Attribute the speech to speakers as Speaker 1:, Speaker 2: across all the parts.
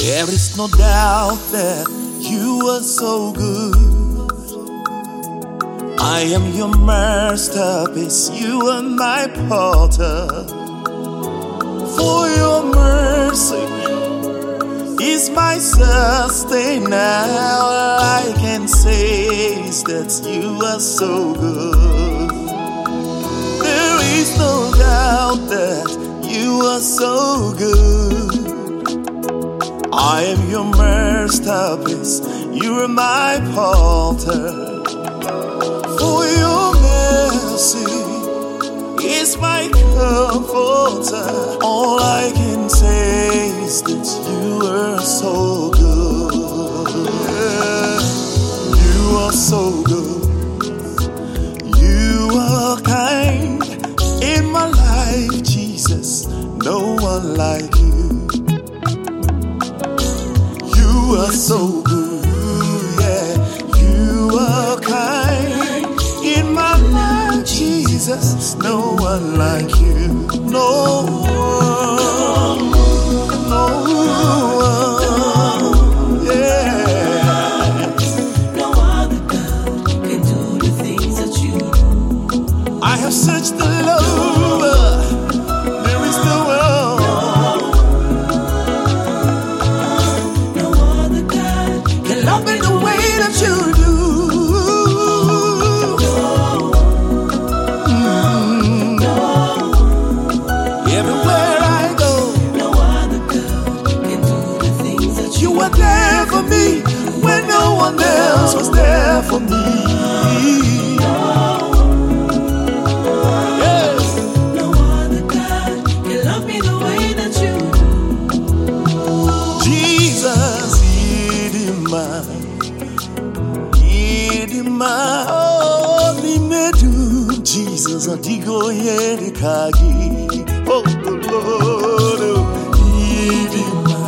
Speaker 1: There is no doubt that you are so good. I am your masterpiece, you are my potter. For your mercy is my sustainer. All I can say is that you are so good. There is no doubt that you are so good. I am your masterpiece, you are my potter. For your mercy is my comforter. All I can say is that you are so good. You are so good. You are kind. In my life, Jesus, no one like you. You are so good, yeah. You are kind. In my life, Jesus, no one like you. No one, no one, yeah.
Speaker 2: No other God can do the things that you do.
Speaker 1: I have searched the Lord, there is no one.
Speaker 2: Love me the way that you do.
Speaker 1: Everywhere I go,
Speaker 2: no other God can do the things that
Speaker 1: you were there for me when no one else was there for me.
Speaker 2: Yeah. No other God can love me the way that you do.
Speaker 1: Jesus, Jesus, Adigo Yerikagi. Oh, Lord, Idima,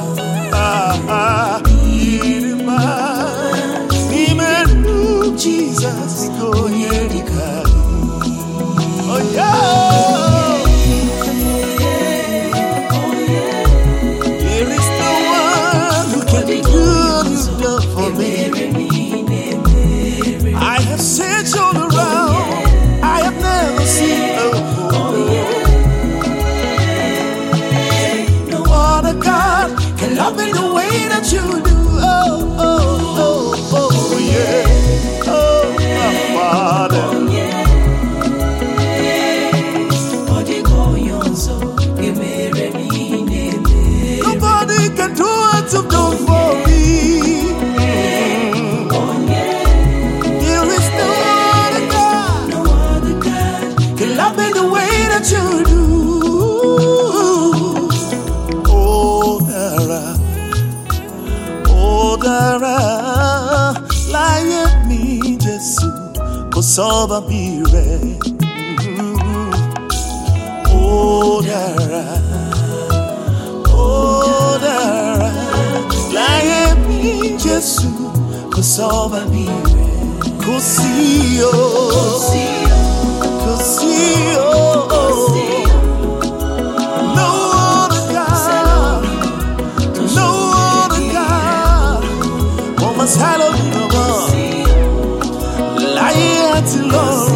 Speaker 1: Nimenu, Jesus, Adigo Yerikagi. Oh, yeah. There is no one who can do you love for me. I have searched all around. I have never seen no other God can love me the way that you do. Oh, oh, oh, oh, yeah. Oh, my Father. Nobody can do what you've done for me. Love me the way that you do. Oh, Dara, láyé mi Jésù, kò sọ́ba bí rẹ̀. Oh, Dara, láyé mi Jésù, kò sọ́ba bí rẹ̀. Kò sí o. No other God, no other God. One must hallow me no more. Lie at the Lord,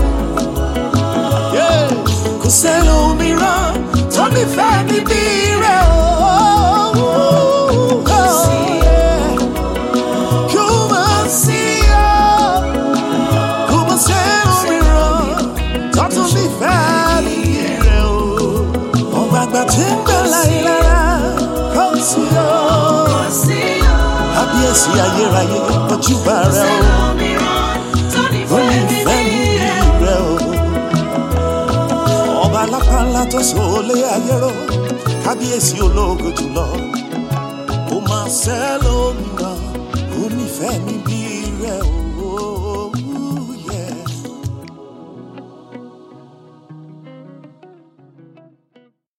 Speaker 1: yeah. 'Cause hello me run, tell me family be real. Àbíyèsí ayérayé ojúbà rẹ o, onífẹ́ mi rẹ o. Ọba alápàlà tó sọlé ayé rọ, kábíyèsí ológo jùlọ. Ó máa ṣẹ́ lómìnira, onífẹ́ mi bí rẹ o.